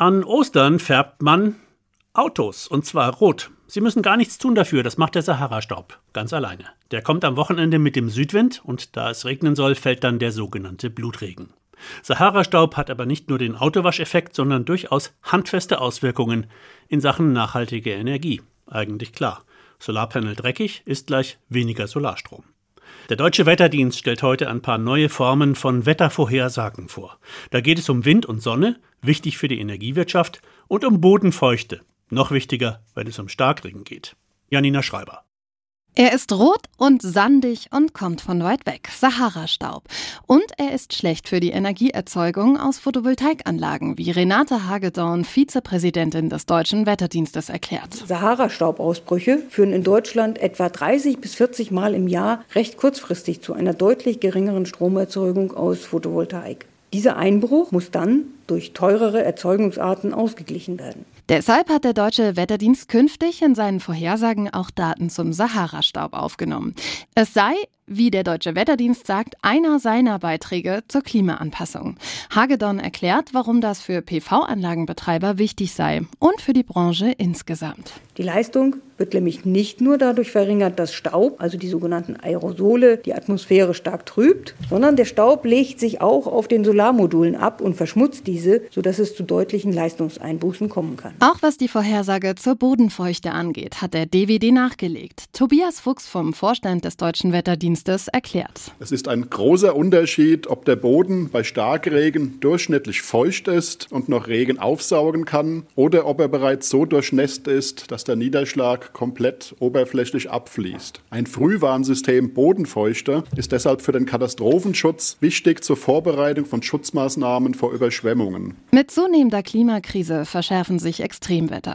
An Ostern färbt man Autos, und zwar rot. Sie müssen gar nichts tun dafür, das macht der Sahara-Staub, ganz alleine. Der kommt am Wochenende mit dem Südwind und da es regnen soll, fällt dann der sogenannte Blutregen. Sahara-Staub hat aber nicht nur den Autowascheffekt, sondern durchaus handfeste Auswirkungen in Sachen nachhaltige Energie. Eigentlich klar. Solarpanel dreckig ist gleich weniger Solarstrom. Der Deutsche Wetterdienst stellt heute ein paar neue Formen von Wettervorhersagen vor. Da geht es um Wind und Sonne, wichtig für die Energiewirtschaft, und um Bodenfeuchte, noch wichtiger, wenn es um Starkregen geht. Janina Schreiber. Er ist rot und sandig und kommt von weit weg, Sahara-Staub. Und er ist schlecht für die Energieerzeugung aus Photovoltaikanlagen, wie Renate Hagedorn, Vizepräsidentin des Deutschen Wetterdienstes, erklärt. Sahara-Staubausbrüche führen in Deutschland etwa 30 bis 40 Mal im Jahr recht kurzfristig zu einer deutlich geringeren Stromerzeugung aus Photovoltaik. Dieser Einbruch muss dann durch teurere Erzeugungsarten ausgeglichen werden. Deshalb hat der Deutsche Wetterdienst künftig in seinen Vorhersagen auch Daten zum Sahara-Staub aufgenommen. Es sei, wie der Deutsche Wetterdienst sagt, einer seiner Beiträge zur Klimaanpassung. Hagedorn erklärt, warum das für PV-Anlagenbetreiber wichtig sei und für die Branche insgesamt. Die Leistung wird nämlich nicht nur dadurch verringert, dass Staub, also die sogenannten Aerosole, die Atmosphäre stark trübt, sondern der Staub legt sich auch auf den Solarmodulen ab und verschmutzt diese, sodass es zu deutlichen Leistungseinbußen kommen kann. Auch was die Vorhersage zur Bodenfeuchte angeht, hat der DWD nachgelegt. Tobias Fuchs vom Vorstand des Deutschen Wetterdienstes erklärt. Es ist ein großer Unterschied, ob der Boden bei Starkregen durchschnittlich feucht ist und noch Regen aufsaugen kann oder ob er bereits so durchnässt ist, dass der Niederschlag komplett oberflächlich abfließt. Ein Frühwarnsystem Bodenfeuchte ist deshalb für den Katastrophenschutz wichtig zur Vorbereitung von Schutzmaßnahmen vor Überschwemmungen. Mit zunehmender Klimakrise verschärfen sich Extremwetter.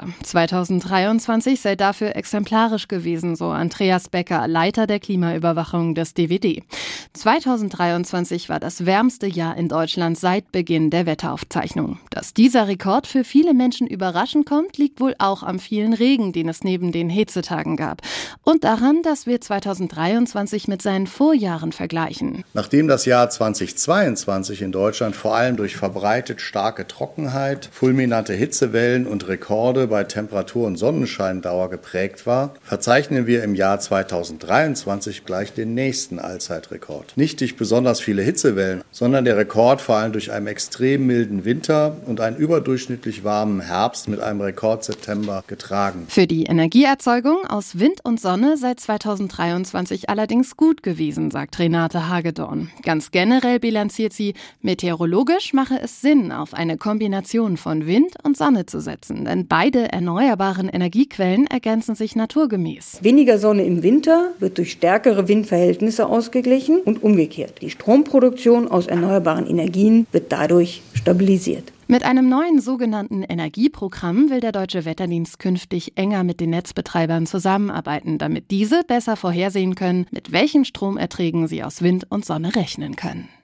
2023 sei dafür exemplarisch gewesen, so Andreas Becker, Leiter der Klimaüberwachung des DWD. 2023 war das wärmste Jahr in Deutschland seit Beginn der Wetteraufzeichnung. Dass dieser Rekord für viele Menschen überraschend kommt, liegt wohl auch am vielen Regen, den es neben den Hitzetagen gab. Und daran, dass wir 2023 mit seinen Vorjahren vergleichen. Nachdem das Jahr 2022 in Deutschland vor allem durch verbreitet starke Trockenheit, fulminante Hitzewellen und Rekorde bei Temperatur- und Sonnenscheindauer geprägt war, verzeichnen wir im Jahr 2023 gleich den nächsten Allzeitrekord. Nicht durch besonders viele Hitzewellen, sondern der Rekord vor allem durch einen extrem milden Winter und einen überdurchschnittlich warmen Herbst mit einem Rekordseptember getragen. Für die Energieerzeugung aus Wind und Sonne sei 2023 allerdings gut gewesen, sagt Renate Hagedorn. Ganz generell bilanziert sie, meteorologisch mache es Sinn, auf eine Kombination von Wind und Sonne zu setzen, denn beide erneuerbaren Energiequellen ergänzen sich naturgemäß. Weniger Sonne im Winter wird durch stärkere Windverhältnisse ausgeglichen und umgekehrt. Die Stromproduktion aus erneuerbaren Energien wird dadurch stabilisiert. Mit einem neuen sogenannten Energieprogramm will der Deutsche Wetterdienst künftig enger mit den Netzbetreibern zusammenarbeiten, damit diese besser vorhersehen können, mit welchen Stromerträgen sie aus Wind und Sonne rechnen können.